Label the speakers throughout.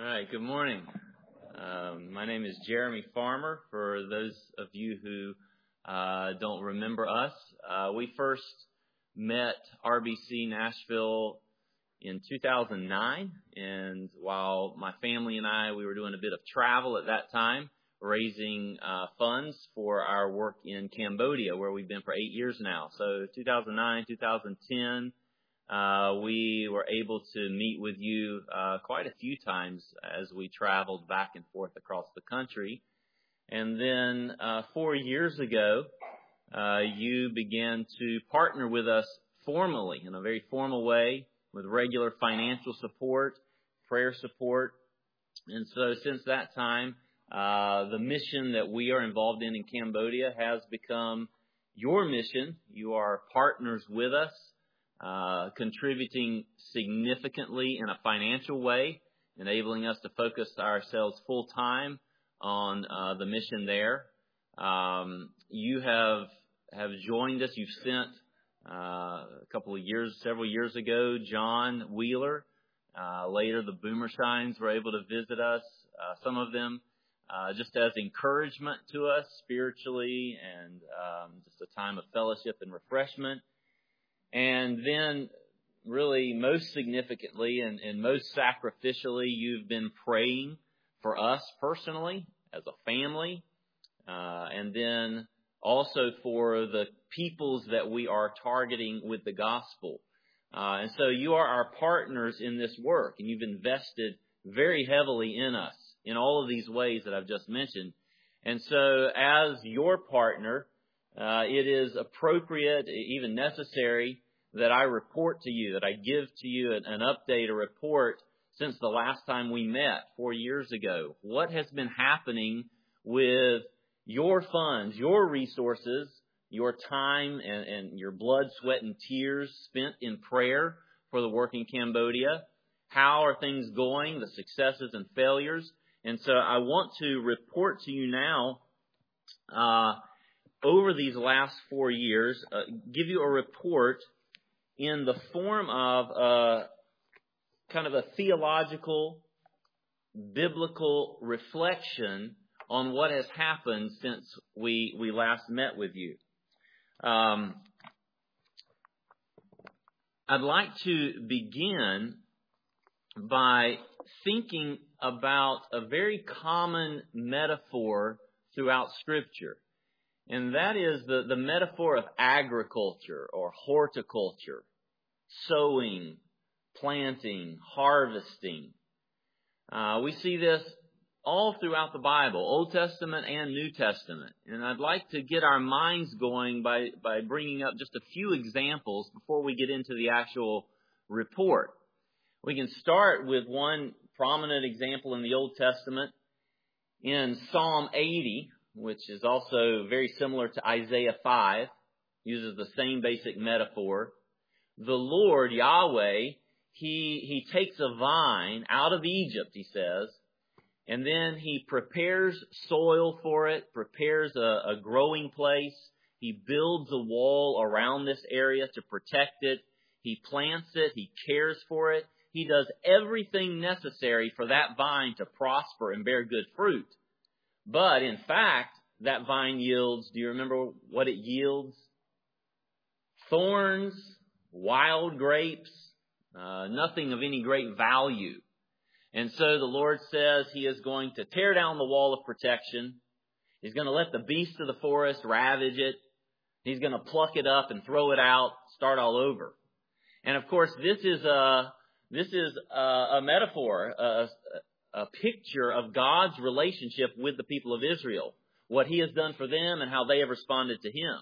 Speaker 1: right, good morning. My name is Jeremy Farmer. For those of you who don't remember us, we first met RBC Nashville in 2009, and while my family and I, we were doing a bit of travel at that time, raising funds for our work in Cambodia, where we've been for 8 years now. So 2009, 2010, we were able to meet with you quite a few times as we traveled back and forth across the country. And then 4 years ago, you began to partner with us formally, in a very formal way, with regular financial support, prayer support. And so since that time, the mission that we are involved in Cambodia has become your mission. You are partners with us, contributing significantly in a financial way, enabling us to focus ourselves full time on the mission there. You have joined us. You've sent several years ago, John Wheeler. Later, the Boomershines were able to visit us. Some of them just as encouragement to us spiritually, and just a time of fellowship and refreshment. And then, really, most significantly and most sacrificially, you've been praying for us personally, as a family, and then also for the peoples that we are targeting with the gospel. And so you are our partners in this work, and you've invested very heavily in us in all of these ways that I've just mentioned. And so as your partner, it is appropriate, even necessary, that I report to you, that I give to you an update, a report since the last time we met 4 years ago. What has been happening with your funds, your resources, your time and your blood, sweat, and tears spent in prayer for the work in Cambodia? How are things going, the successes and failures? And so I want to report to you now, over these last 4 years, give you a report in the form of kind of a theological, biblical reflection on what has happened since we last met with you. I'd like to begin by thinking about a very common metaphor throughout Scripture. And that is the metaphor of agriculture or horticulture, sowing, planting, harvesting. We see this all throughout the Bible, Old Testament and New Testament. And I'd like to get our minds going by bringing up just a few examples before we get into the actual report. We can start with one prominent example in the Old Testament in Psalm 80, which is also very similar to Isaiah 5, uses the same basic metaphor. The Lord, Yahweh, He takes a vine out of Egypt, He says, and then He prepares soil for it, prepares a growing place. He builds a wall around this area to protect it. He plants it. He cares for it. He does everything necessary for that vine to prosper and bear good fruit. But, in fact, that vine yields, do you remember what it yields? Thorns, wild grapes, nothing of any great value. And so the Lord says He is going to tear down the wall of protection. He's going to let the beasts of the forest ravage it. He's going to pluck it up and throw it out, start all over. And of course, this is a metaphor, a picture of God's relationship with the people of Israel, what He has done for them and how they have responded to Him.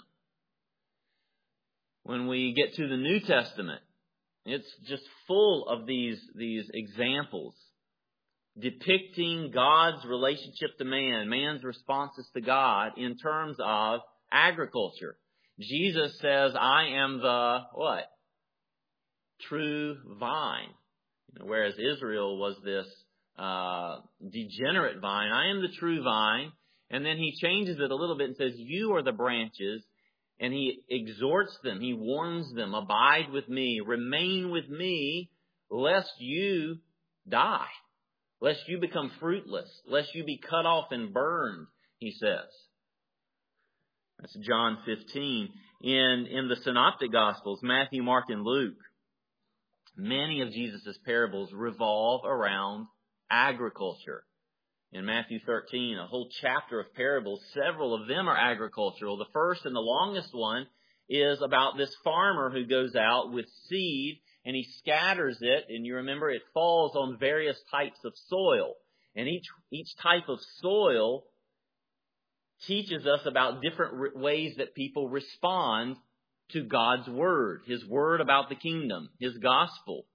Speaker 1: When we get to the New Testament, it's just full of these examples depicting God's relationship to man, man's responses to God in terms of agriculture. Jesus says, I am the, what? True vine. Whereas Israel was this degenerate vine. I am the true vine. And then He changes it a little bit and says, you are the branches. And He exhorts them. He warns them, abide with me, remain with me, lest you die. lest you become fruitless, lest you be cut off and burned, he says. That's John 15. In the Synoptic Gospels, Matthew, Mark, and Luke, many of Jesus' parables revolve around agriculture. In Matthew 13, a whole chapter of parables, several of them are agricultural. The first and the longest one is about this farmer who goes out with seed and he scatters it. And you remember it falls on various types of soil. And each type of soil teaches us about different ways that people respond to God's Word, His Word about the kingdom, His gospel.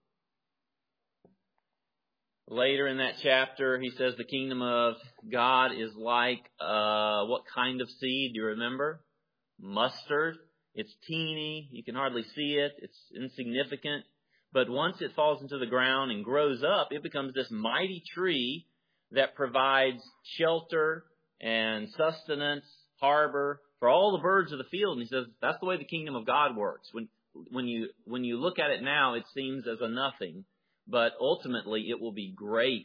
Speaker 1: Later in that chapter, he says the kingdom of God is like what kind of seed? Do you remember? Mustard. It's teeny. You can hardly see it. It's insignificant. But once it falls into the ground and grows up, it becomes this mighty tree that provides shelter and sustenance, harbor for all the birds of the field. And he says that's the way the kingdom of God works. When you look at it now, it seems as a nothing. But ultimately, it will be great.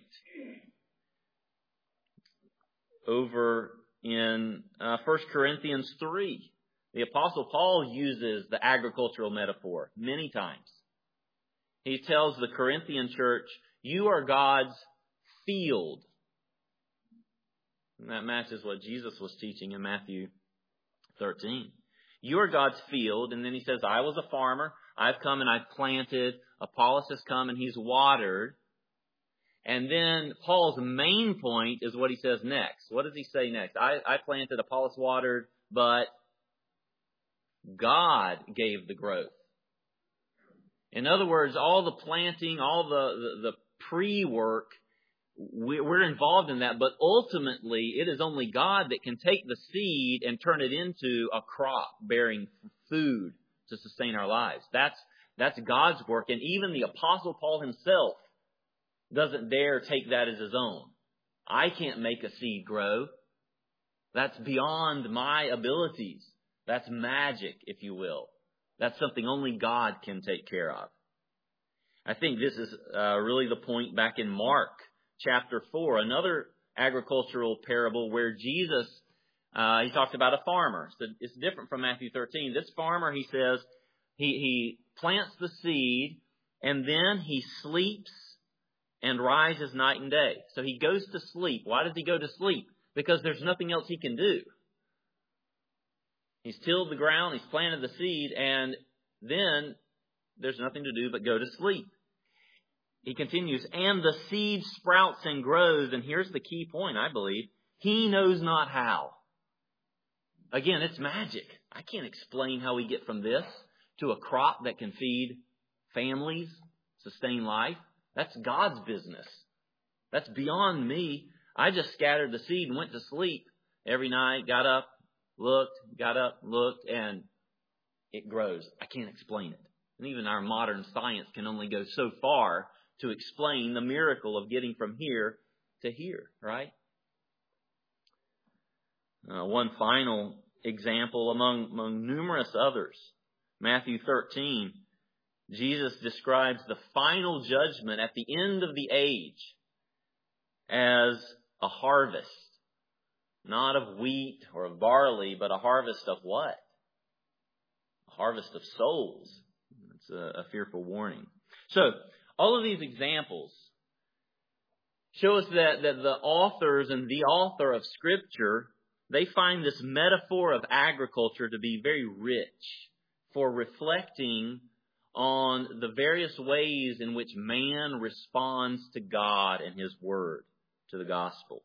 Speaker 1: Over in 1 Corinthians 3, the Apostle Paul uses the agricultural metaphor many times. He tells the Corinthian church, you are God's field. And that matches what Jesus was teaching in Matthew 13. You are God's field. And then he says, I was a farmer. I've come and I've planted. Apollos has come and he's watered. And then Paul's main point is what he says next. What does he say next? I planted, Apollos watered, but God gave the growth. In other words, all the planting, all the pre-work, we're involved in that. But ultimately, it is only God that can take the seed and turn it into a crop bearing food to sustain our lives. That's God's work. And even the Apostle Paul himself doesn't dare take that as his own. I can't make a seed grow. That's beyond my abilities. That's magic, if you will. That's something only God can take care of. I think this is really the point back in Mark chapter 4, another agricultural parable where Jesus, he talked about a farmer. So it's different from Matthew 13. This farmer, he says, he plants the seed and then he sleeps and rises night and day. So he goes to sleep. Why does he go to sleep? Because there's nothing else he can do. He's tilled the ground, he's planted the seed, and then there's nothing to do but go to sleep. He continues, and the seed sprouts and grows, and here's the key point, I believe. He knows not how. Again, it's magic. I can't explain how we get from this to a crop that can feed families, sustain life. That's God's business. That's beyond me. I just scattered the seed and went to sleep every night, got up, looked, and it grows. I can't explain it. And even our modern science can only go so far to explain the miracle of getting from here to here, right? One final example among numerous others. Matthew 13, Jesus describes the final judgment at the end of the age as a harvest. Not of wheat or of barley, but a harvest of what? A harvest of souls. It's a fearful warning. So, all of these examples show us that the authors and the author of Scripture, they find this metaphor of agriculture to be very rich for reflecting on the various ways in which man responds to God and His Word, to the gospel.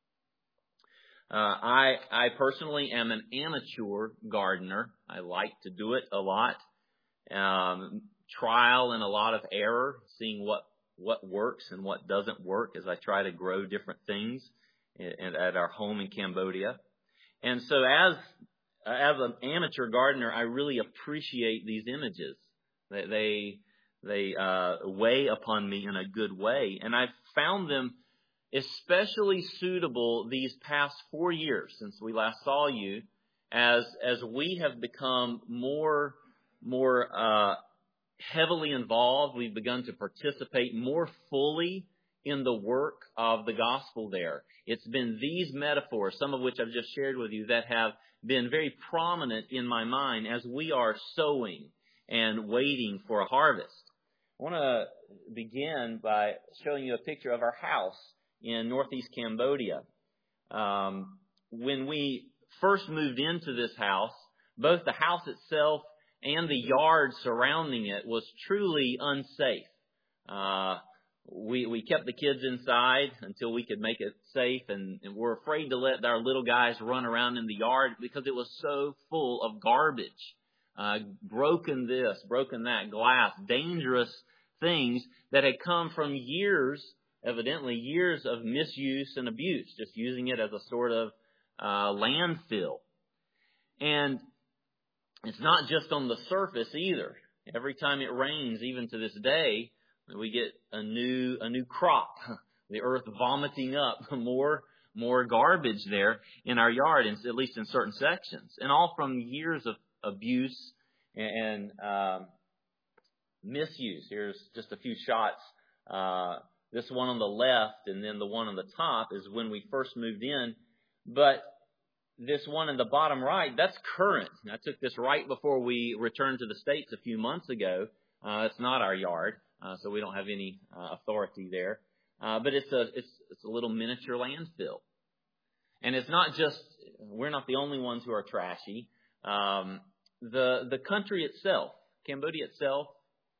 Speaker 1: I personally am an amateur gardener. I like to do it a lot. Trial and a lot of error, seeing what works and what doesn't work as I try to grow different things at our home in Cambodia. And so as an amateur gardener, I really appreciate these images. They weigh upon me in a good way. And I've found them especially suitable these past 4 years since we last saw you, as we have become more heavily involved. We've begun to participate more fully in the work of the gospel there. It's been these metaphors, some of which I've just shared with you, that have been very prominent in my mind as we are sowing and waiting for a harvest. I want to begin by showing you a picture of our house in northeast Cambodia. When we first moved into this house, both the house itself and the yard surrounding it was truly unsafe. We kept the kids inside until we could make it safe, and we're afraid to let our little guys run around in the yard because it was so full of garbage. Broken this, broken that, glass, dangerous things that had come from evidently years of misuse and abuse, just using it as a sort of landfill. And it's not just on the surface either. Every time it rains, even to this day, we get a new crop. The earth vomiting up more garbage there in our yard, at least in certain sections. And all from years of abuse and misuse. Here's just a few shots. This one on the left and then the one on the top is when we first moved in. But this one in the bottom right, that's current. I took this right before we returned to the States a few months ago. It's not our yard, so we don't have any authority there. But it's a little miniature landfill. And it's not just, we're not the only ones who are trashy. The country itself, Cambodia itself,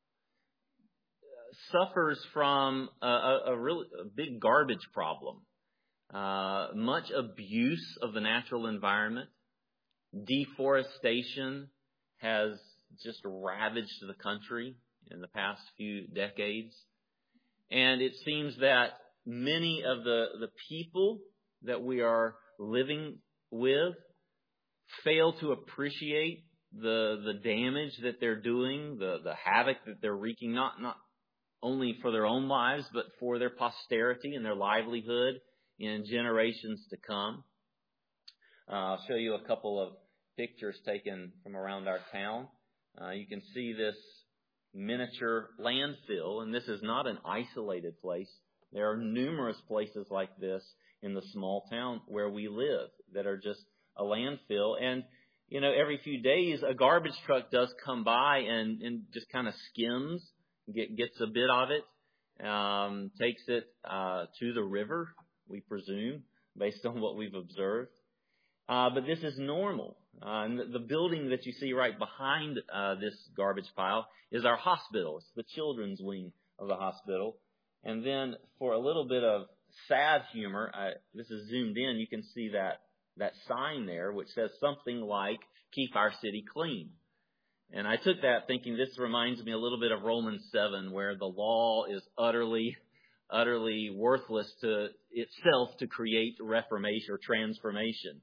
Speaker 1: suffers from a big garbage problem. Much abuse of the natural environment. Deforestation has just ravaged the country in the past few decades. And it seems that many of the people that we are living with fail to appreciate the damage that they're doing, the havoc that they're wreaking, not only for their own lives, but for their posterity and their livelihood in generations to come. I'll show you a couple of pictures taken from around our town. You can see this miniature landfill, and this is not an isolated place. There are numerous places like this in the small town where we live that are just a landfill. And, every few days a garbage truck does come by and just kind of skims, gets a bit of it, takes it to the river, we presume, based on what we've observed. But this is normal. And the building that you see right behind this garbage pile is our hospital. It's the children's wing of the hospital. And then for a little bit of sad humor, this is zoomed in, you can see that sign there, which says something like, "Keep our city clean." And I took that thinking this reminds me a little bit of Romans 7, where the law is utterly worthless to itself to create reformation or transformation.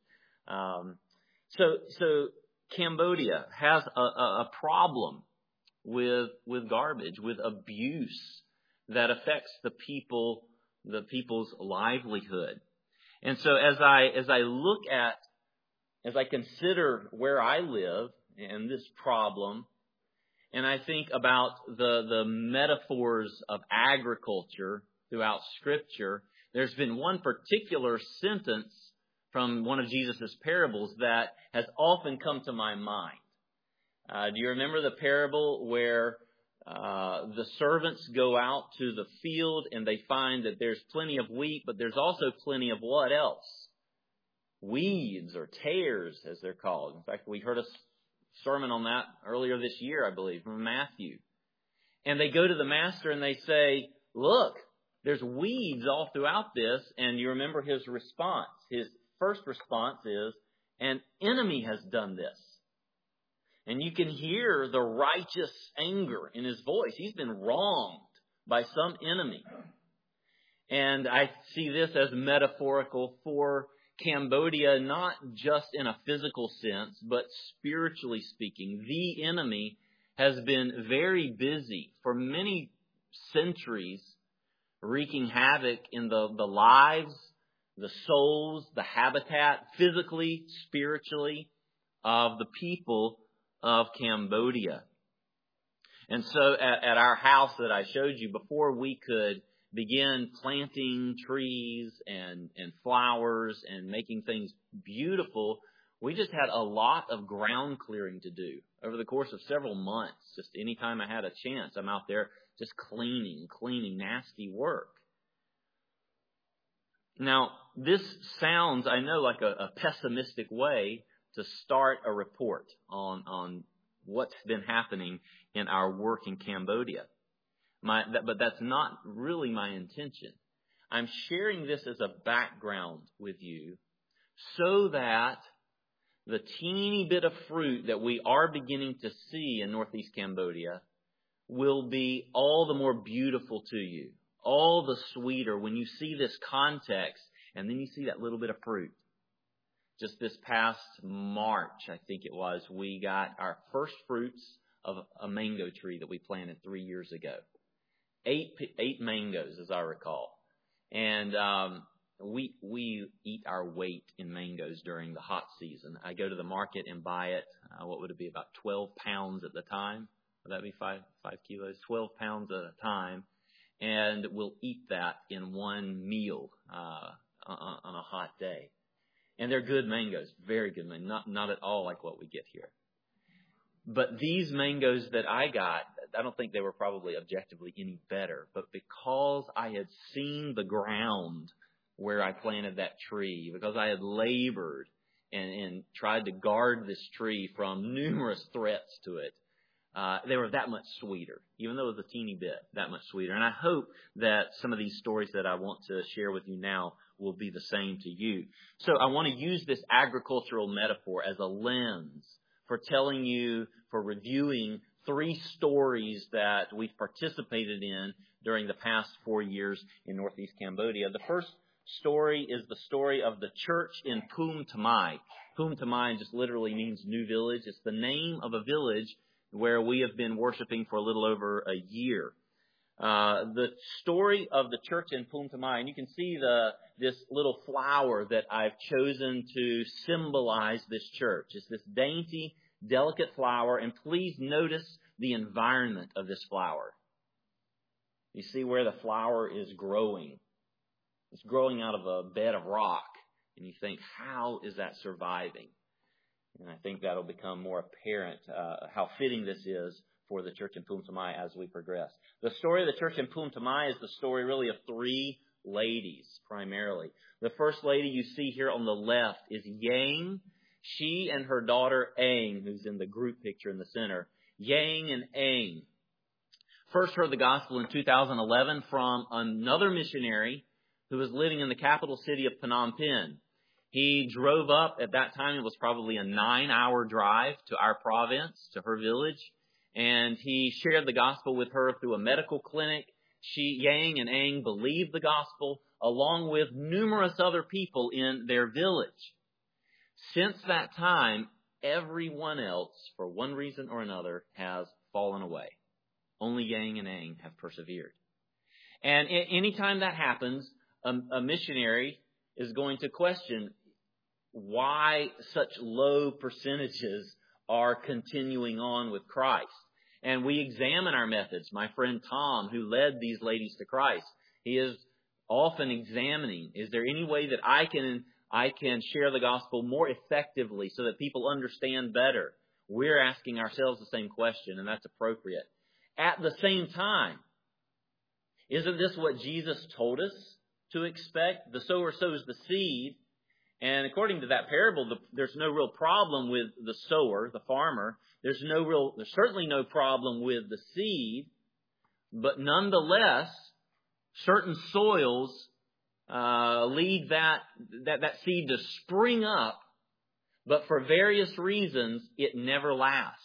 Speaker 1: So Cambodia has a problem with garbage, with abuse that affects the people's livelihood. And so as I consider where I live and this problem, and I think about the metaphors of agriculture throughout Scripture, there's been one particular sentence from one of Jesus' parables that has often come to my mind. Do you remember the parable where the servants go out to the field and they find that there's plenty of wheat, but there's also plenty of what else? Weeds or tares, as they're called. In fact, we heard a sermon on that earlier this year, I believe, from Matthew. And they go to the master and they say, "Look, there's weeds all throughout this." And you remember his response. His first response is, "An enemy has done this." And you can hear the righteous anger in his voice. He's been wronged by some enemy. And I see this as metaphorical for Cambodia, not just in a physical sense, but spiritually speaking. The enemy has been very busy for many centuries, wreaking havoc in the lives, the souls, the habitat, physically, spiritually, of the people of Cambodia. And so at our house that I showed you, before we could began planting trees and flowers and making things beautiful, we just had a lot of ground clearing to do over the course of several months. Just anytime I had a chance, I'm out there just cleaning, nasty work. Now, this sounds, I know, like a pessimistic way to start a report on what's been happening in our work in Cambodia. But that's not really my intention. I'm sharing this as a background with you so that the teeny bit of fruit that we are beginning to see in northeast Cambodia will be all the more beautiful to you, all the sweeter when you see this context and then you see that little bit of fruit. Just this past March, I think it was, we got our first fruits of a mango tree that we planted 3 years ago. Eight mangoes, as I recall. And we eat our weight in mangoes during the hot season. I go to the market and buy it, what would it be, about 12 pounds at the time? Would that be 5 kilos? 12 pounds at a time. And we'll eat that in one meal on a hot day. And they're good mangoes, very good mangoes, not at all like what we get here. But these mangoes that I got, I don't think they were probably objectively any better. But because I had seen the ground where I planted that tree, because I had labored and tried to guard this tree from numerous threats to it, they were that much sweeter, even though it was a teeny bit, that much sweeter. And I hope that some of these stories that I want to share with you now will be the same to you. So I want to use this agricultural metaphor as a lens for telling you, for reviewing 3 stories that we've participated in during the past 4 years in northeast Cambodia. The first story is the story of the church in Phum Tamai. Phum Tamai just literally means new village. It's the name of a village where we have been worshiping for a little over a year. The story of the church in Phum Tamai, and you can see this little flower that I've chosen to symbolize this church. It's this dainty, delicate flower, and please notice the environment of this flower. You see where the flower is growing. It's growing out of a bed of rock, and you think, how is that surviving? And I think that'll become more apparent how fitting this is for the church in Phum Tamai as we progress. The story of the church in Phum Tamai is the story really of 3 ladies, primarily. The first lady you see here on the left is Yang. She and her daughter Ang, who's in the group picture in the center. Yang and Ang first heard the gospel in 2011 from another missionary who was living in the capital city of Phnom Penh. He drove up, at that time it was probably a 9-hour drive to our province, to her village, and he shared the gospel with her through a medical clinic. Yang and Ang believed the gospel along with numerous other people in their village. Since that time, everyone else, for one reason or another, has fallen away. Only Yang and Ang have persevered. And anytime that happens, a missionary is going to question why such low percentages are continuing on with Christ. And we examine our methods. My friend Tom, who led these ladies to Christ, he is often examining, is there any way that I can share the gospel more effectively so that people understand better? We're asking ourselves the same question, and that's appropriate. At the same time, isn't this what Jesus told us to expect? The sower sows the seed. And according to that parable, there's no real problem with the sower, the farmer. There's certainly no problem with the seed. But nonetheless, certain soils lead that seed to spring up. But for various reasons, it never lasts.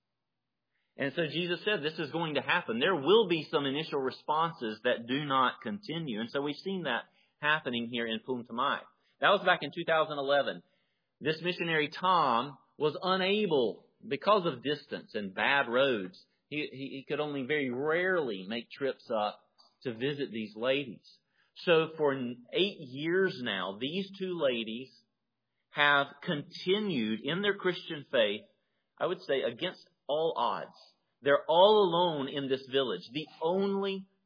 Speaker 1: And so Jesus said this is going to happen. There will be some initial responses that do not continue. And so we've seen that happening here in Phum Tamai. That was back in 2011. This missionary, Tom, was unable, because of distance and bad roads, he could only very rarely make trips up to visit these ladies. So for 8 years now, these 2 ladies have continued in their Christian faith, I would say, against all odds. They're all alone in this village, the only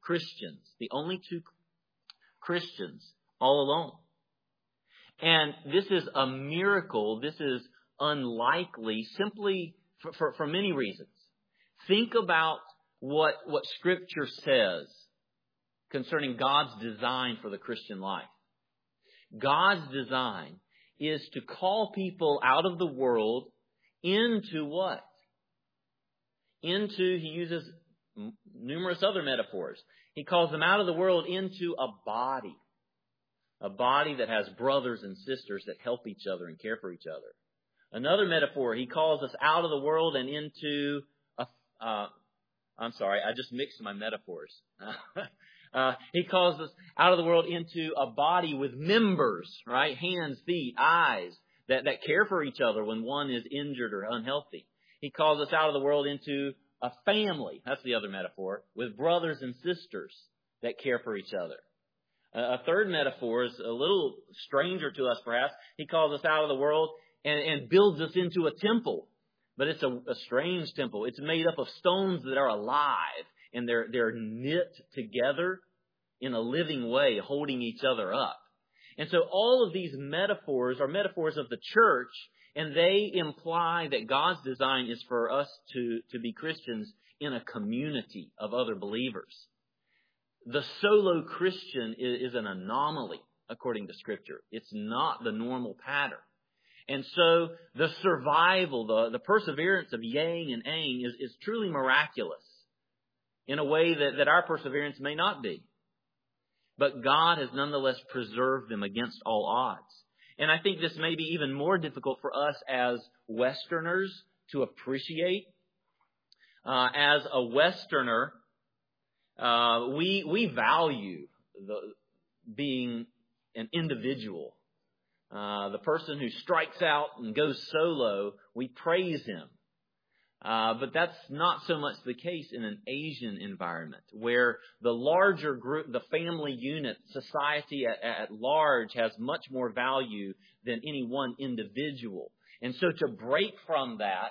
Speaker 1: Christians, the only two Christians all alone. And this is a miracle. This is unlikely simply for many reasons. Think about what Scripture says concerning God's design for the Christian life. God's design is to call people out of the world into what? Into, he uses numerous other metaphors. He calls them out of the world into a body that has brothers and sisters that help each other and care for each other. Another metaphor, he calls us out of the world and into I'm sorry, I just mixed my metaphors. He calls us out of the world into a body with members, right? Hands, feet, eyes, that care for each other when one is injured or unhealthy. He calls us out of the world into a family. That's the other metaphor, with brothers and sisters that care for each other. A third metaphor is a little stranger to us, perhaps. He calls us out of the world and builds us into a temple. But it's a strange temple. It's made up of stones that are alive, and they're knit together in a living way, holding each other up. And so all of these metaphors are metaphors of the church, and they imply that God's design is for us to be Christians in a community of other believers. The solo Christian is an anomaly, according to Scripture. It's not the normal pattern. And so the survival, the perseverance of Yang and Aang is truly miraculous in a way that our perseverance may not be. But God has nonetheless preserved them against all odds. And I think this may be even more difficult for us as Westerners to appreciate. As a Westerner, we value being an individual. The person who strikes out and goes solo, we praise him. But that's not so much the case in an Asian environment, where the larger group, the family unit, society at large has much more value than any one individual. And so to break from that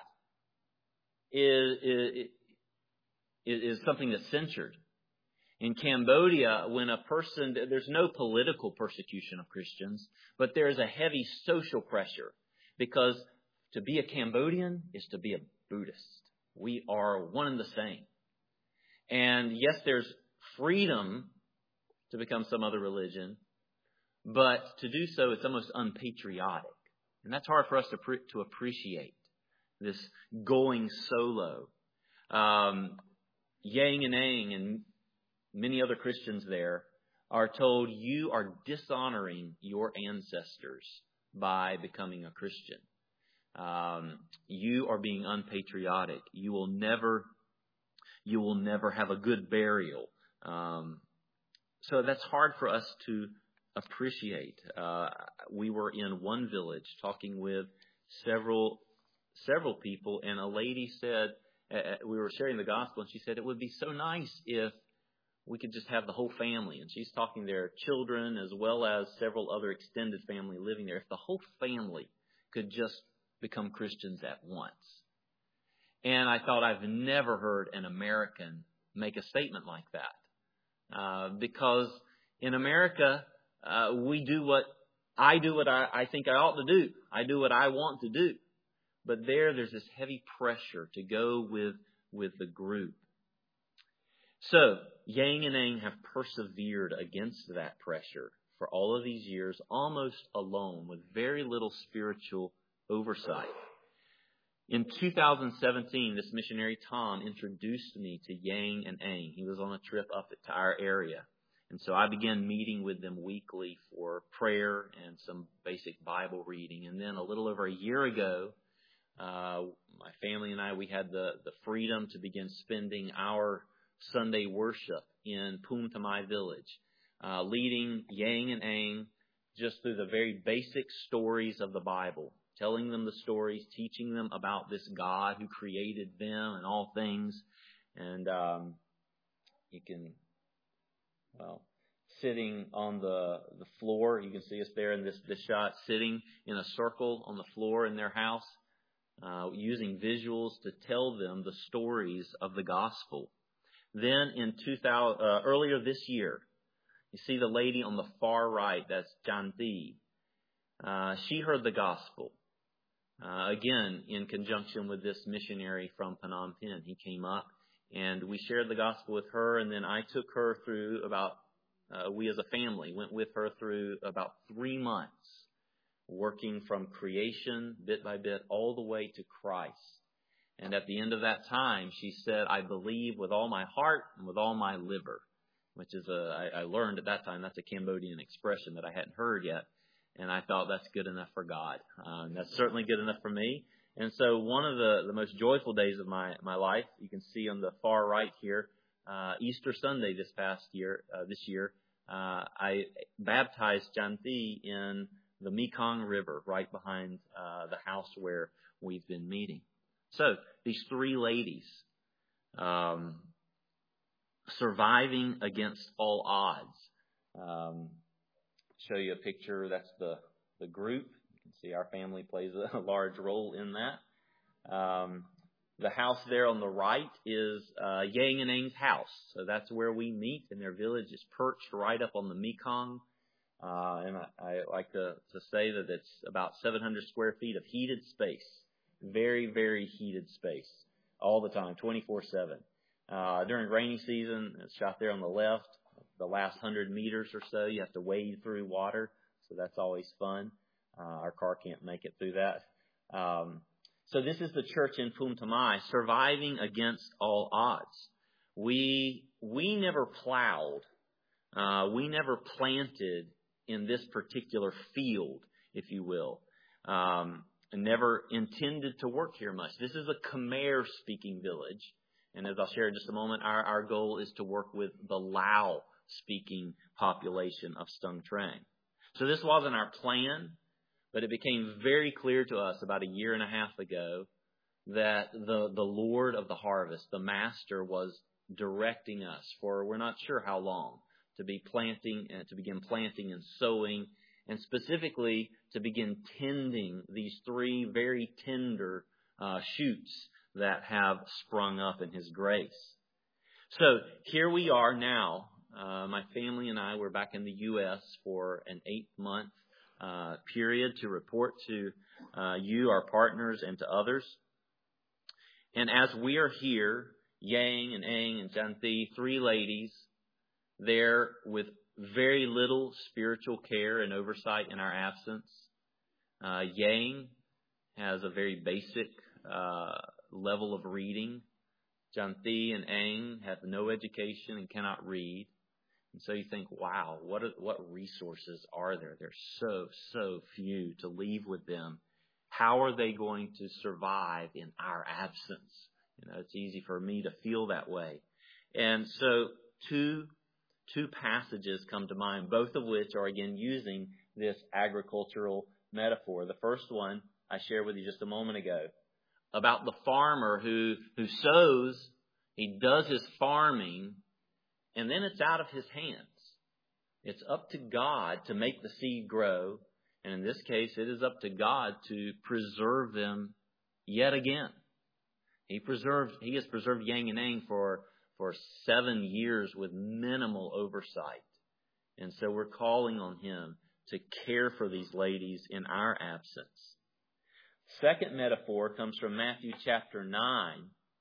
Speaker 1: is something that's censored. In Cambodia, when there's no political persecution of Christians, but there's a heavy social pressure, because to be a Cambodian is to be a Buddhist. We are one and the same. And yes, there's freedom to become some other religion, but to do so, it's almost unpatriotic. And that's hard for us to appreciate, this going solo. Yang and Aang and many other Christians there are told, you are dishonoring your ancestors by becoming a Christian. You are being unpatriotic. You will never have a good burial. So that's hard for us to appreciate. We were in one village talking with several people, and a lady said, we were sharing the gospel, and she said it would be so nice if we could just have the whole family. And she's talking their children as well as several other extended family living there. If the whole family could just become Christians at once. And I thought, I've never heard an American make a statement like that. Because in America, we do what I think I ought to do. I do what I want to do. But there's this heavy pressure to go with the group. So, Yang and Aang have persevered against that pressure for all of these years, almost alone, with very little spiritual oversight. In 2017, this missionary Tom introduced me to Yang and Aang. He was on a trip up to our area. And so I began meeting with them weekly for prayer and some basic Bible reading. And then a little over a year ago, my family and I, we had the freedom to begin spending our Sunday worship in Phum Thmai village, leading Yang and Aang just through the very basic stories of the Bible, telling them the stories, teaching them about this God who created them and all things. And you can, sitting on the floor, you can see us there in this shot, sitting in a circle on the floor in their house, using visuals to tell them the stories of the gospel. Then in earlier this year, you see the lady on the far right, that's Janti. She heard the gospel. Again, in conjunction with this missionary from Phnom Penh. He came up and we shared the gospel with her, and then I took her through we as a family went with her through about 3 months, working from creation, bit by bit, all the way to Christ. And at the end of that time, she said, I believe with all my heart and with all my liver, which is I learned at that time, that's a Cambodian expression that I hadn't heard yet. And I thought that's good enough for God. And that's certainly good enough for me. And so one of the most joyful days of my life, you can see on the far right here, Easter Sunday this year, I baptized Janti in the Mekong River right behind the house where we've been meeting. So these 3 ladies, surviving against all odds. Show you a picture. That's the group. You can see our family plays a large role in that. The house there on the right is Yang and Ang's house. So that's where we meet, and their village is perched right up on the Mekong. And I like to say that it's about 700 square feet of heated space. Very, very heated space. All the time, 24/7. During rainy season, it's shot there on the left. The last 100 meters or so, you have to wade through water. So that's always fun. Our car can't make it through that. So this is the church in Phum Thami, surviving against all odds. We never plowed. We never planted in this particular field, if you will. And never intended to work here much. This is a Khmer-speaking village. And as I'll share in just a moment, our goal is to work with the Lao-speaking population of Stung Treng. So this wasn't our plan, but it became very clear to us about 1.5 years ago that the Lord of the harvest, the Master, was directing us for we're not sure how long to begin planting and sowing, and specifically to begin tending these 3 very tender shoots that have sprung up in His grace. So here we are now. My family and I were back in the U.S. for an 8-month period to report to you, our partners, and to others. And as we are here, Yang and Ang and Janti, 3 ladies, there with very little spiritual care and oversight in our absence. Yang has a very basic level of reading. Janti and Ang have no education and cannot read. And so you think, wow, what resources are there? There's so few to leave with them. How are they going to survive in our absence? It's easy for me to feel that way. And so two passages come to mind, both of which are again using this agricultural metaphor. The first one I shared with you just a moment ago about the farmer who sows, he does his farming, and then it's out of his hands. It's up to God to make the seed grow, and in this case, it is up to God to preserve them yet again. He has preserved Yang and Ang for 7 years with minimal oversight. And so we're calling on Him to care for these ladies in our absence. Second metaphor comes from Matthew chapter 9,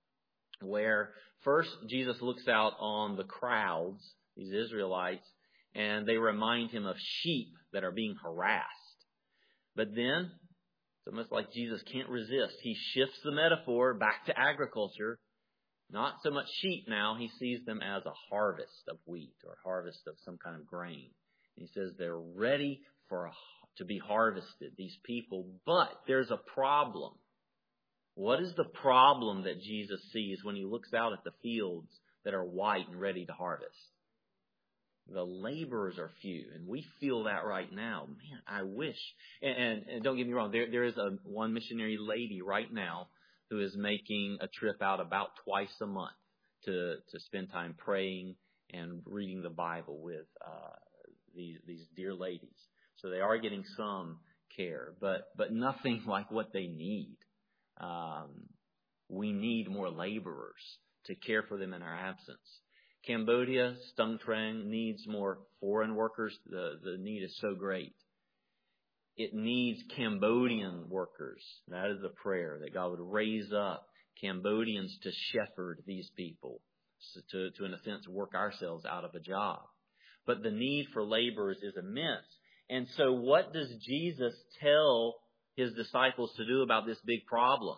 Speaker 1: where first Jesus looks out on the crowds, these Israelites, and they remind Him of sheep that are being harassed. But then, it's almost like Jesus can't resist. He shifts the metaphor back to agriculture. Not so much sheep now. He sees them as a harvest of wheat or harvest of some kind of grain. And He says they're ready to be harvested, these people. But there's a problem. What is the problem that Jesus sees when He looks out at the fields that are white and ready to harvest? The laborers are few, and we feel that right now. Man, I wish. And don't get me wrong, there is one missionary lady right now who is making a trip out about twice a month to spend time praying and reading the Bible with these dear ladies. So they are getting some care, but nothing like what they need. We need more laborers to care for them in our absence. Cambodia, Stung Treng needs more foreign workers. The need is so great. It needs Cambodian workers. That is a prayer, that God would raise up Cambodians to shepherd these people, to in a sense, work ourselves out of a job. But the need for laborers is immense. And so what does Jesus tell his disciples to do about this big problem?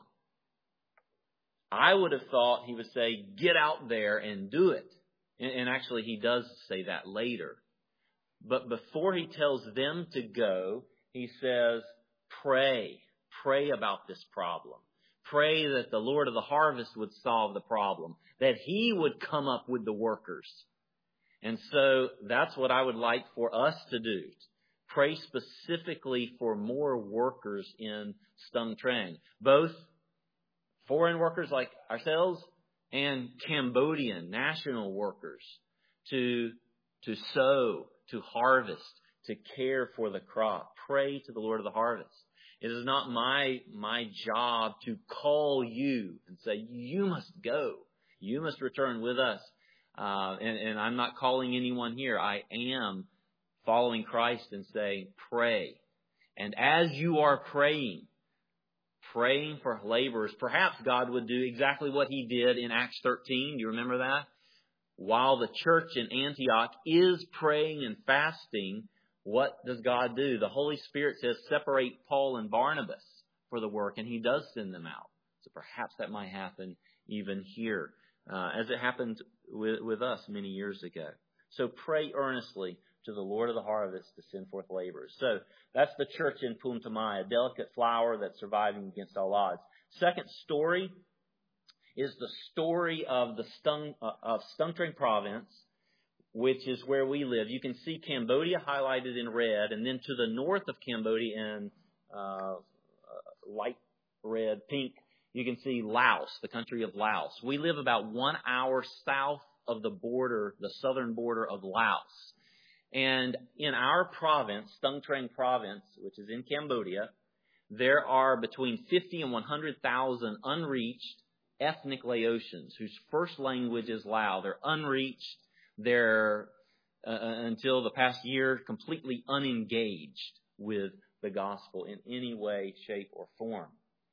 Speaker 1: I would have thought he would say, get out there and do it. And actually, he does say that later. But before he tells them to go, he says, pray. Pray about this problem. Pray that the Lord of the harvest would solve the problem, that he would come up with the workers. And so that's what I would like for us to do. Pray specifically for more workers in Stung Treng, both foreign workers like ourselves and Cambodian national workers to sow, to harvest, to care for the crop. Pray to the Lord of the harvest. It is not my job to call you and say, you must go. You must return with us. And I'm not calling anyone here. I am following Christ and saying, pray. And as you are praying for laborers, perhaps God would do exactly what he did in Acts 13. Do you remember that? While the church in Antioch is praying and fasting, what does God do? The Holy Spirit says, separate Paul and Barnabas for the work, and he does send them out. So perhaps that might happen even here, as it happened with us many years ago. So pray earnestly to the Lord of the harvest to send forth laborers. So that's the church in Punta Maya, a delicate flower that's surviving against all odds. Second story is the story of the Stung Treng province, which is where we live. You can see Cambodia highlighted in red, and then to the north of Cambodia in light red, pink, you can see Laos, the country of Laos. We live about 1 hour south of the border, the southern border of Laos. And in our province, Stung Treng province, which is in Cambodia, there are between 50 and 100,000 unreached ethnic Laotians whose first language is Lao. They're unreached. They're, until the past year, completely unengaged with the gospel in any way, shape, or form.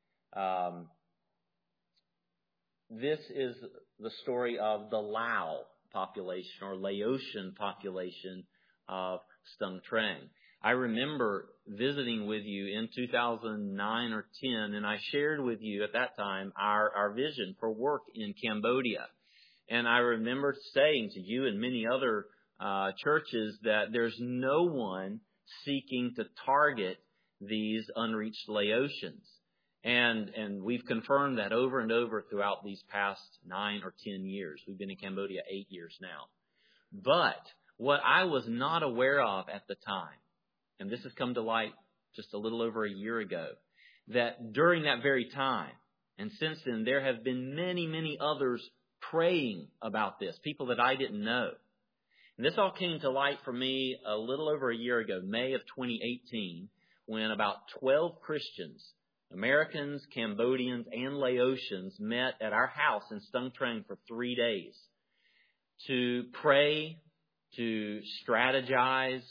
Speaker 1: This is the story of the Lao population or Laotian population of Stung Treng. I remember visiting with you in 2009 or 10, and I shared with you at that time our vision for work in Cambodia. And I remember saying to you and many other churches that there's no one seeking to target these unreached Laotians. And we've confirmed that over and over throughout these past 9 or 10 years. We've been in Cambodia 8 years now. But what I was not aware of at the time, and this has come to light just a little over a year ago, that during that very time, and since then, there have been many, many others praying about this, people that I didn't know. And this all came to light for me a little over a year ago, May of 2018, when about 12 Christians, Americans, Cambodians, and Laotians met at our house in Stung Treng for 3 days to pray, to strategize,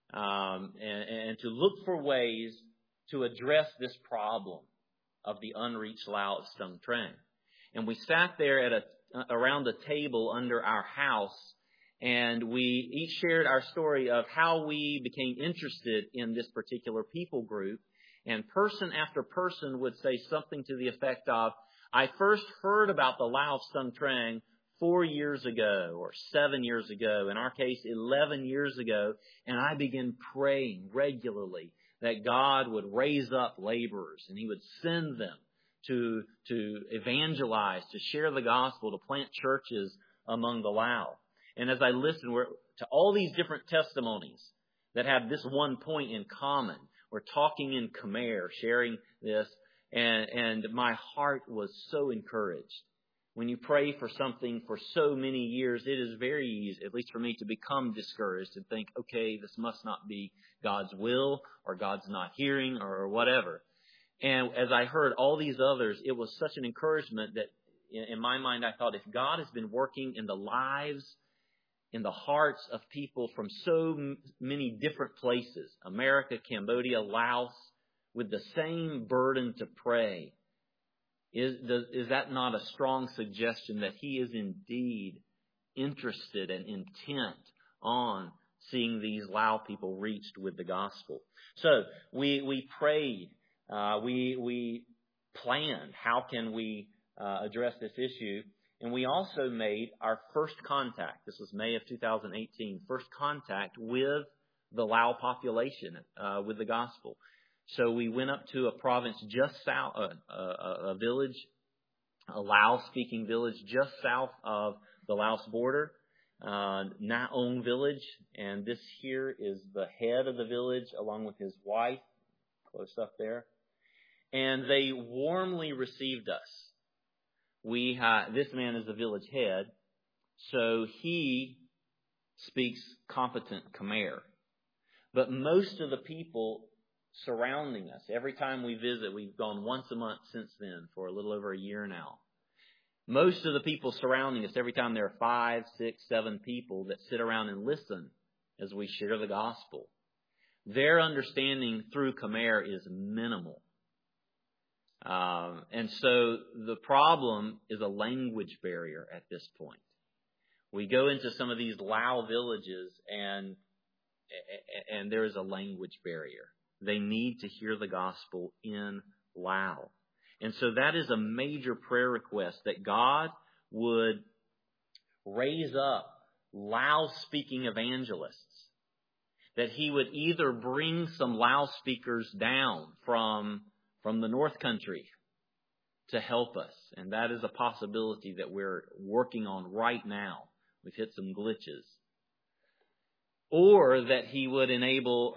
Speaker 1: and to look for ways to address this problem of the unreached Lao of Stung Treng. And we sat there around a table under our house, and we each shared our story of how we became interested in this particular people group. And person after person would say something to the effect of, I first heard about the Lao of Stung Treng 4 years ago or 7 years ago, in our case 11 years ago, and I began praying regularly that God would raise up laborers and he would send them to evangelize, to share the gospel, to plant churches among the Lao. And as I listened to all these different testimonies that have this one point in common, we're talking in Khmer, sharing this, and my heart was so encouraged. When you pray for something for so many years, it is very easy, at least for me, to become discouraged and think, okay, this must not be God's will, or God's not hearing, or whatever. And as I heard all these others, it was such an encouragement that in my mind, I thought, if God has been working in the lives, in the hearts of people from so many different places, America, Cambodia, Laos, with the same burden to pray, is that not a strong suggestion that He is indeed interested and intent on seeing these Lao people reached with the gospel? So we prayed, we planned how can we address this issue. And we also made our first contact. This was May of 2018. First contact with the Lao population with the gospel. So we went up to a province just south, a village, a Lao-speaking village just south of the Laos border, Naong village. And this here is the head of the village along with his wife, close up there. And they warmly received us. This man is the village head, so he speaks competent Khmer. But most of the people surrounding us, every time we visit, we've gone once a month since then for a little over a year now. Most of the people surrounding us, every time there are 5, 6, 7 people that sit around and listen as we share the gospel, their understanding through Khmer is minimal. And so the problem is a language barrier at this point. We go into some of these Lao villages and there is a language barrier. They need to hear the gospel in Lao. And so that is a major prayer request, that God would raise up Lao-speaking evangelists, that He would either bring some Lao speakers down from the North Country to help us. And that is a possibility that we're working on right now. We've hit some glitches. Or that He would enable,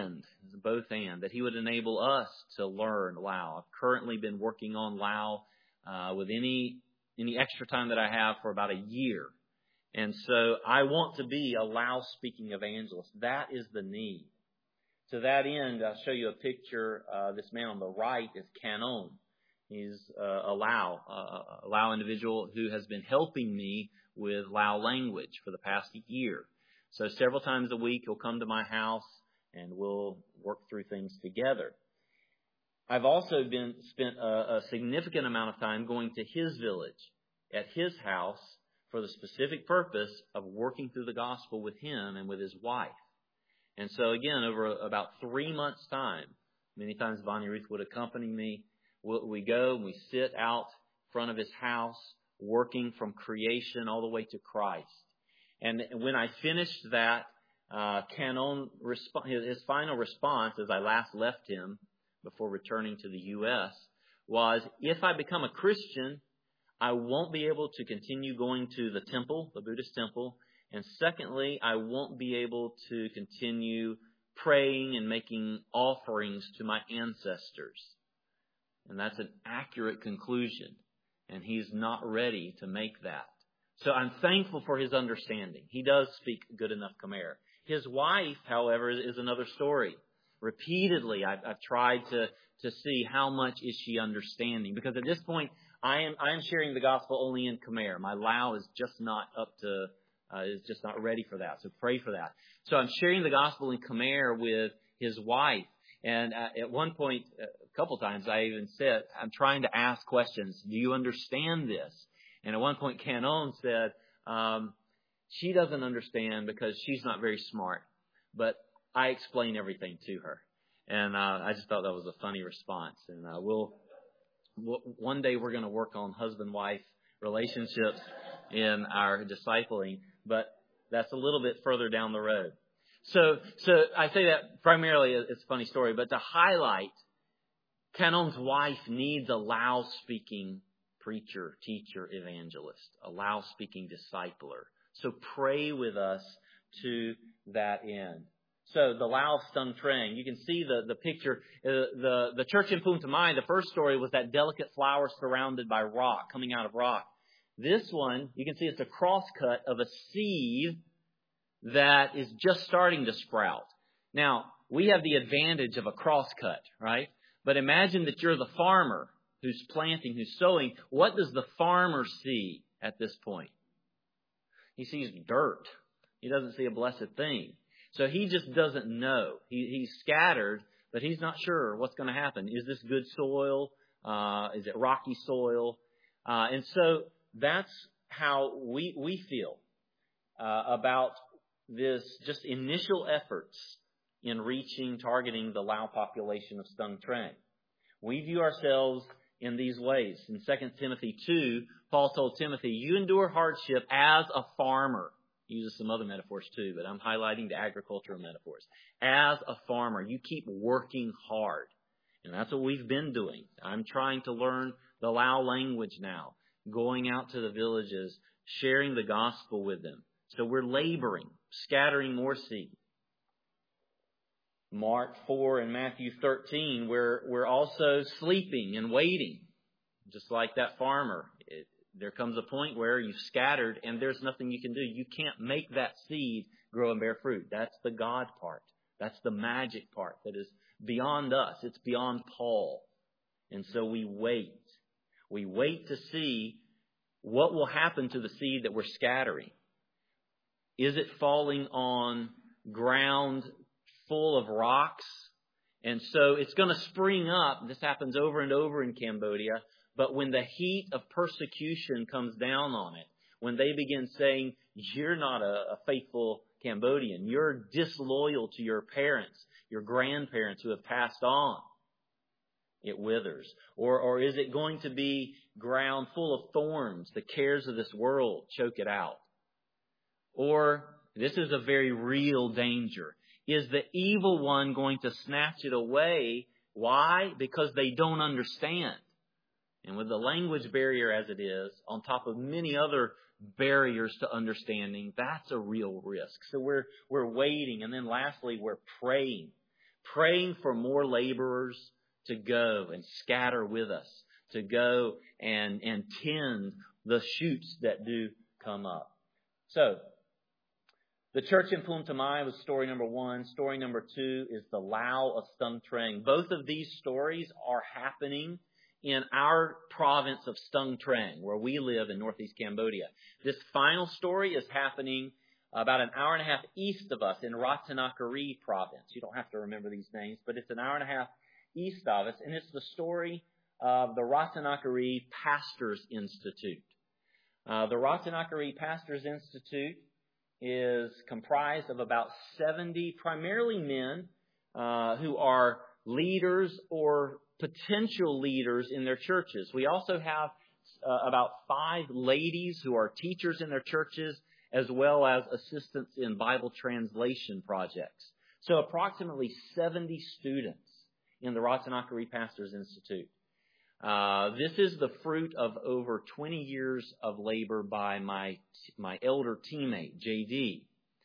Speaker 1: that He would enable us to learn Lao. I've currently been working on Lao with any extra time that I have for about a year. And so I want to be a Lao-speaking evangelist. That is the need. To that end, I'll show you a picture. This man on the right is Canon. He's a Lao individual who has been helping me with Lao language for the past year. So several times a week he'll come to my house and we'll work through things together. I've also spent a significant amount of time going to his village, at his house, for the specific purpose of working through the gospel with him and with his wife. And so again, over about 3 months' time, many times Bonnie Ruth would accompany me. We go and we sit out front of his house, working from creation all the way to Christ. And when I finished that, Canon, his final response as I last left him before returning to the U.S. was, if I become a Christian, I won't be able to continue going to the temple, the Buddhist temple. And secondly, I won't be able to continue praying and making offerings to my ancestors. And that's an accurate conclusion. And he's not ready to make that. So I'm thankful for his understanding. He does speak good enough Khmer. His wife, however, is another story. Repeatedly, I've tried to see how much is she understanding. Because at this point, I am sharing the gospel only in Khmer. My Lao is just not ready for that. So pray for that. So I'm sharing the gospel in Khmer with his wife. And at one point, a couple times, I even said, I'm trying to ask questions. Do you understand this? And at one point, Canon said, she doesn't understand because she's not very smart. But I explain everything to her. And I just thought that was a funny response. And one day we're going to work on husband-wife relationships in our discipling. But that's a little bit further down the road. So I say that primarily, it's a funny story, but to highlight Canon's wife needs a Lao-speaking preacher, teacher, evangelist, a Lao-speaking discipler. So pray with us to that end. So the Lao Stung Treng, you can see the picture. The church in Phum Thai, the first story was that delicate flower surrounded by rock, coming out of rock. This one, you can see it's a crosscut of a seed that is just starting to sprout. Now, we have the advantage of a crosscut, right? But imagine that you're the farmer who's planting, who's sowing, what does the farmer see at this point? He sees dirt. He doesn't see a blessed thing. So he just doesn't know. He's scattered, but he's not sure what's going to happen. Is this good soil? Is it rocky soil? And so that's how we feel about this just initial efforts in targeting the Lao population of Stung Treng. We view ourselves in these ways. In 2 Timothy 2, Paul told Timothy, you endure hardship as a farmer. He uses some other metaphors too, but I'm highlighting the agricultural metaphors. As a farmer, you keep working hard. And that's what we've been doing. I'm trying to learn the Lao language now, going out to the villages, sharing the gospel with them. So we're laboring, scattering more seed. Mark 4 and Matthew 13, we're also sleeping and waiting. Just like that farmer. There comes a point where you've scattered and there's nothing you can do. You can't make that seed grow and bear fruit. That's the God part. That's the magic part that is beyond us. It's beyond Paul. And so we wait. We wait to see what will happen to the seed that we're scattering. Is it falling on ground full of rocks? And so it's going to spring up. This happens over and over in Cambodia. But when the heat of persecution comes down on it, when they begin saying, you're not a faithful Cambodian, you're disloyal to your parents, your grandparents who have passed on, it withers. Or is it going to be ground full of thorns? The cares of this world choke it out. Or, this is a very real danger, is the evil one going to snatch it away? Why? Because they don't understand. And with the language barrier as it is, on top of many other barriers to understanding, that's a real risk. So we're waiting. And then lastly, we're praying. Praying for more laborers to go and scatter with us, to go and tend the shoots that do come up. So, the church in Phum Thai was story number 1. Story number 2 is the Lao of Stung Treng. Both of these stories are happening in our province of Stung Treng, where we live in northeast Cambodia. This final story is happening about an hour and a half east of us in Ratanakiri province. You don't have to remember these names, but it's an hour and a half east of us, and it's the story of the Ratanakiri Pastors Institute. The Ratanakiri Pastors Institute is comprised of about 70 primarily men who are leaders or potential leaders in their churches. We also have about 5 ladies who are teachers in their churches, as well as assistants in Bible translation projects. So approximately 70 students in the Ratanakiri Pastors Institute. This is the fruit of over 20 years of labor by my elder teammate, J.D.,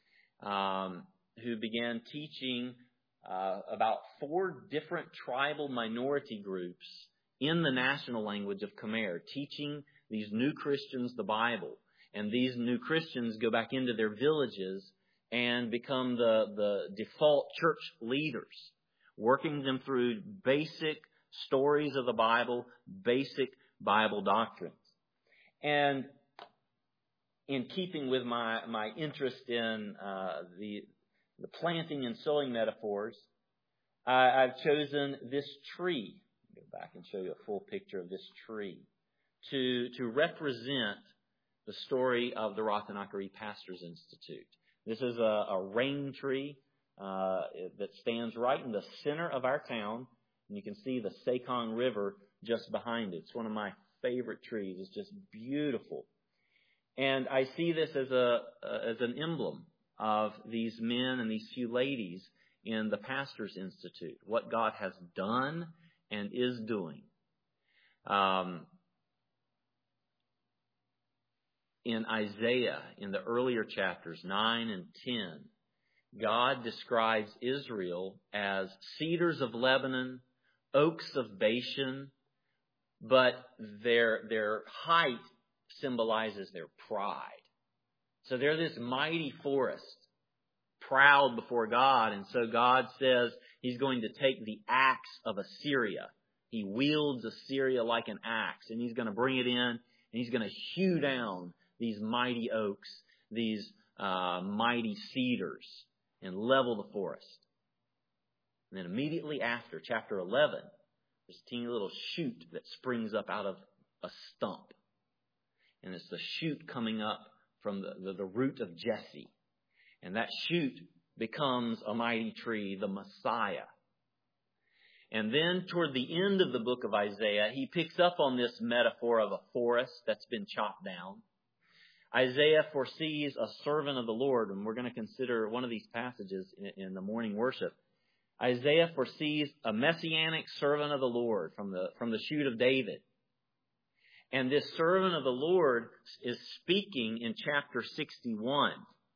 Speaker 1: who began teaching about 4 different tribal minority groups in the national language of Khmer, teaching these new Christians the Bible. And these new Christians go back into their villages and become the default church leaders, working them through basic stories of the Bible, basic Bible doctrines. And in keeping with my interest in the planting and sowing metaphors, I've chosen this tree. Go back and show you a full picture of this tree to represent the story of the Ratanakiri Pastors Institute. This is a rain tree that stands right in the center of our town, and you can see the Sekong River just behind it. It's one of my favorite trees. It's just beautiful, and I see this as an emblem of these men and these few ladies in the Pastors Institute, what God has done and is doing. In Isaiah, in the earlier chapters, 9 and 10, God describes Israel as cedars of Lebanon, oaks of Bashan, but their height symbolizes their pride. So they're this mighty forest, proud before God, and so God says He's going to take the axe of Assyria. He wields Assyria like an axe, and he's going to bring it in, and he's going to hew down these mighty oaks, these mighty cedars, and level the forest. And then immediately after, chapter 11, there's a teeny little shoot that springs up out of a stump. And it's the shoot coming up from the root of Jesse. And that shoot becomes a mighty tree, the Messiah. And then toward the end of the book of Isaiah, he picks up on this metaphor of a forest that's been chopped down. Isaiah foresees a servant of the Lord, and we're going to consider one of these passages in the morning worship. Isaiah foresees a messianic servant of the Lord from the shoot of David. And this servant of the Lord is speaking in chapter 61.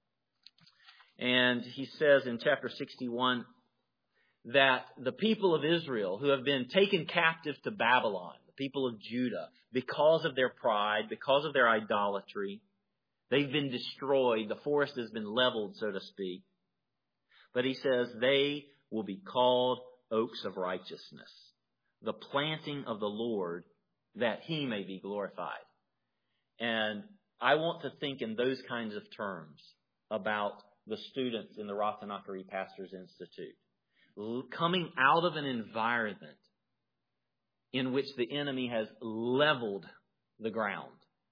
Speaker 1: And he says in chapter 61 that the people of Israel who have been taken captive to Babylon, the people of Judah, because of their pride, because of their idolatry, they've been destroyed. The forest has been leveled, so to speak. But he says they will be called oaks of righteousness, the planting of the Lord, that he may be glorified. And I want to think in those kinds of terms about the students in the Ratanakari Pastors Institute. Coming out of an environment in which the enemy has leveled the ground.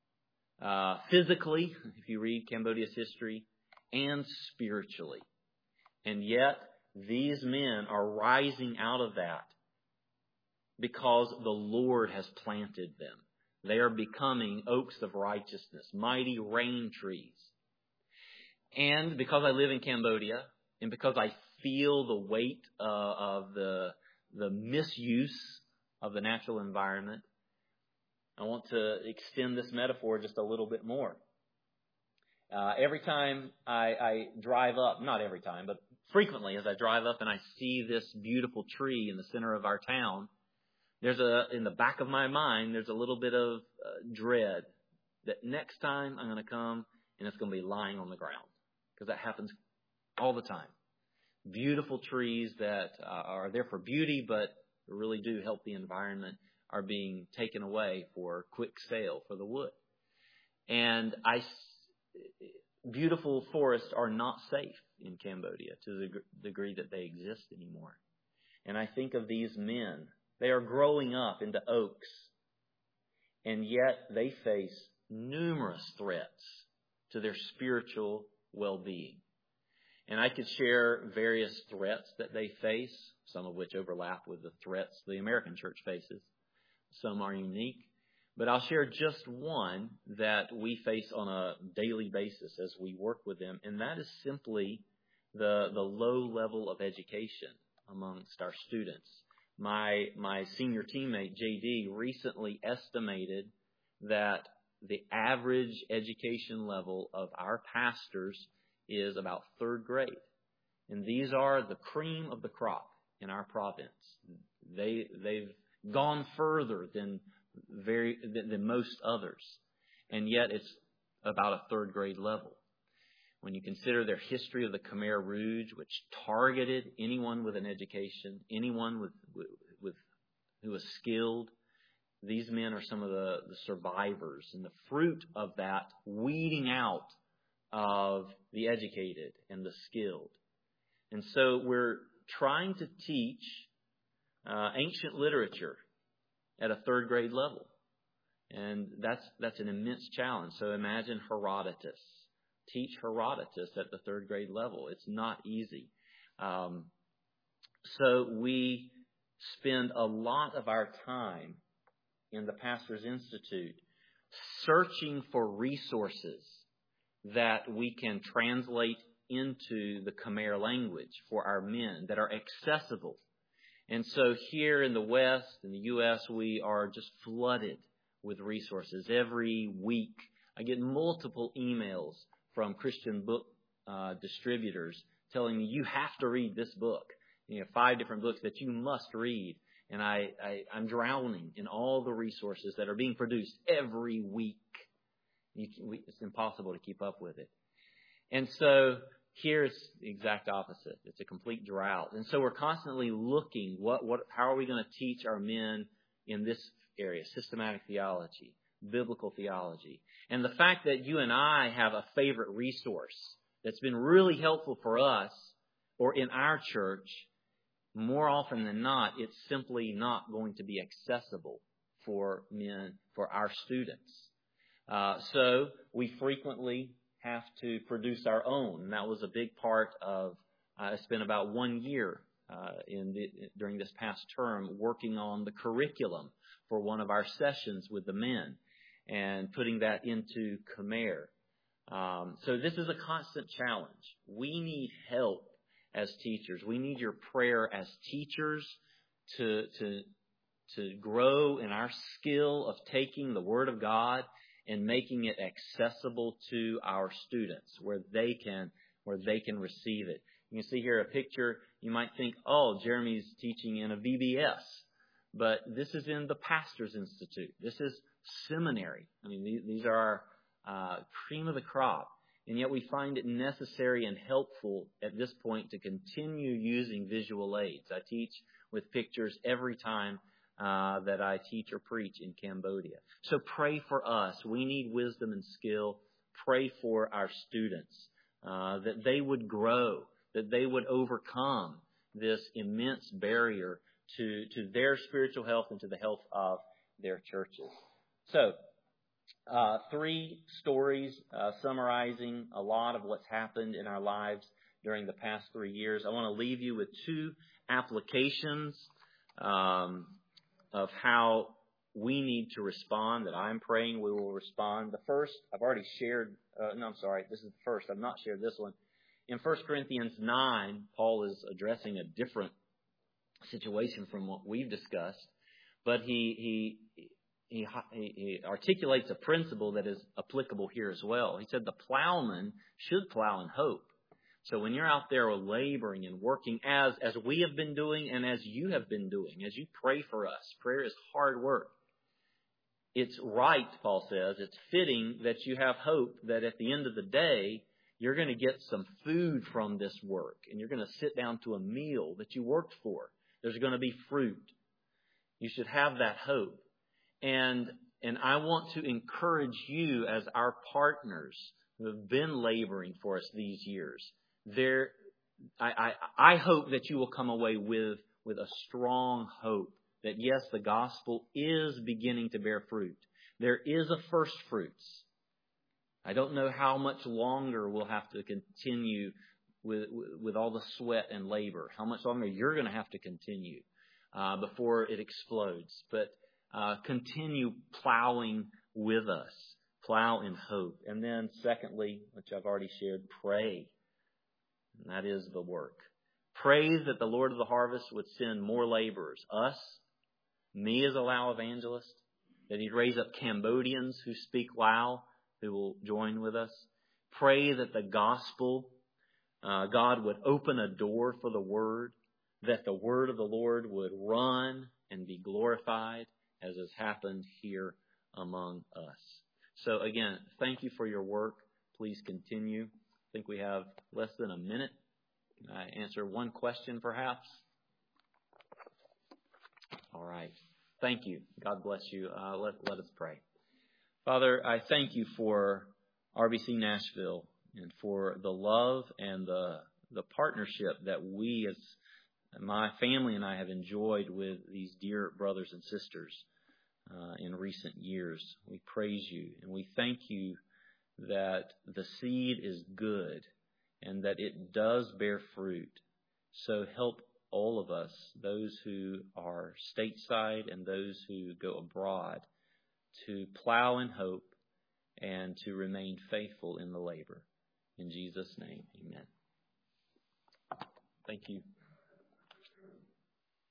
Speaker 1: Physically, if you read Cambodia's history, and spiritually. And yet, these men are rising out of that because the Lord has planted them. They are becoming oaks of righteousness, mighty rain trees. And because I live in Cambodia, and because I feel the weight of the misuse of the natural environment, I want to extend this metaphor just a little bit more. Every time I drive up, not every time, but frequently as I drive up and I see this beautiful tree in the center of our town, in the back of my mind, there's a little bit of dread that next time I'm going to come and it's going to be lying on the ground. Because that happens all the time. Beautiful trees that are there for beauty, but really do help the environment, are being taken away for quick sale for the wood. And beautiful forests are not safe in Cambodia to the degree that they exist anymore. And I think of these men. They are growing up into oaks, and yet they face numerous threats to their spiritual well-being. And I could share various threats that they face, some of which overlap with the threats the American church faces. Some are unique. But I'll share just one that we face on a daily basis as we work with them, and that is simply the low level of education amongst our students. My senior teammate, JD, recently estimated that the average education level of our pastors is about third grade. And these are the cream of the crop in our province. They've gone further than most others. And yet it's about a third grade level. When you consider their history of the Khmer Rouge, which targeted anyone with an education, anyone who was skilled, these men are some of the survivors and the fruit of that weeding out of the educated and the skilled. And so we're trying to teach ancient literature at a third grade level. And that's an immense challenge. So imagine Herodotus. Teach Herodotus at the third grade level. It's not easy. So we spend a lot of our time in the Pastors Institute searching for resources that we can translate into the Khmer language for our men that are accessible. And so here in the West, in the U.S., we are just flooded with resources. Every week, I get multiple emails from Christian book distributors telling me, you have to read this book. 5 different books that you must read. And I'm drowning in all the resources that are being produced every week. It's impossible to keep up with it. And so Here it's the exact opposite. It's a complete drought. And so we're constantly looking, how are we going to teach our men in this area? Systematic theology, biblical theology. And the fact that you and I have a favorite resource that's been really helpful for us or in our church, more often than not, it's simply not going to be accessible for men, for our students. So we frequently have to produce our own. And that was a big part of, I spent about 1 year during this past term working on the curriculum for one of our sessions with the men and putting that into Khmer. So this is a constant challenge. We need help as teachers. We need your prayer as teachers to grow in our skill of taking the Word of God and making it accessible to our students where they can receive it. You can see here a picture. You might think, oh, Jeremy's teaching in a VBS, but this is in the Pastors Institute. This is seminary. I mean, these are our cream of the crop. And yet we find it necessary and helpful at this point to continue using visual aids. I teach with pictures every time that I teach or preach in Cambodia. So pray for us. We need wisdom and skill. Pray for our students that they would grow, that they would overcome this immense barrier to their spiritual health and to the health of their churches. So, 3 stories summarizing a lot of what's happened in our lives during the past 3 years. I want to leave you with 2 applications of how we need to respond, that I'm praying we will respond. The first, I've already shared, this is the first. I've not shared this one. In 1 Corinthians 9, Paul is addressing a different situation from what we've discussed, but he articulates a principle that is applicable here as well. He said the plowman should plow in hope. So when you're out there laboring and working as we have been doing and as you have been doing, as you pray for us, prayer is hard work. It's right, Paul says, it's fitting that you have hope that at the end of the day, you're going to get some food from this work and you're going to sit down to a meal that you worked for. There's going to be fruit. You should have that hope. And I want to encourage you as our partners who have been laboring for us these years. I hope that you will come away with a strong hope that yes, the gospel is beginning to bear fruit. There is a first fruits. I don't know how much longer we'll have to continue with all the sweat and labor. How much longer you're going to have to continue before it explodes. But continue plowing with us. Plow in hope. And then secondly, which I've already shared, pray. And that is the work. Pray that the Lord of the harvest would send more laborers. Us, me as a Lao evangelist, that He'd raise up Cambodians who speak Lao, who will join with us. Pray that the gospel, God would open a door for the word, that the word of the Lord would run and be glorified, as has happened here among us. So again, thank you for your work. Please continue. I think we have less than a minute. Can I answer one question perhaps? All right. Thank you. God bless you. Let us pray. Father, I thank you for RBC Nashville and for the love and the partnership that we as my family and I have enjoyed with these dear brothers and sisters in recent years. We praise you and we thank you that the seed is good and that it does bear fruit. So help all of us, those who are stateside and those who go abroad, to plow in hope and to remain faithful in the labor. In Jesus' name, amen. Thank you.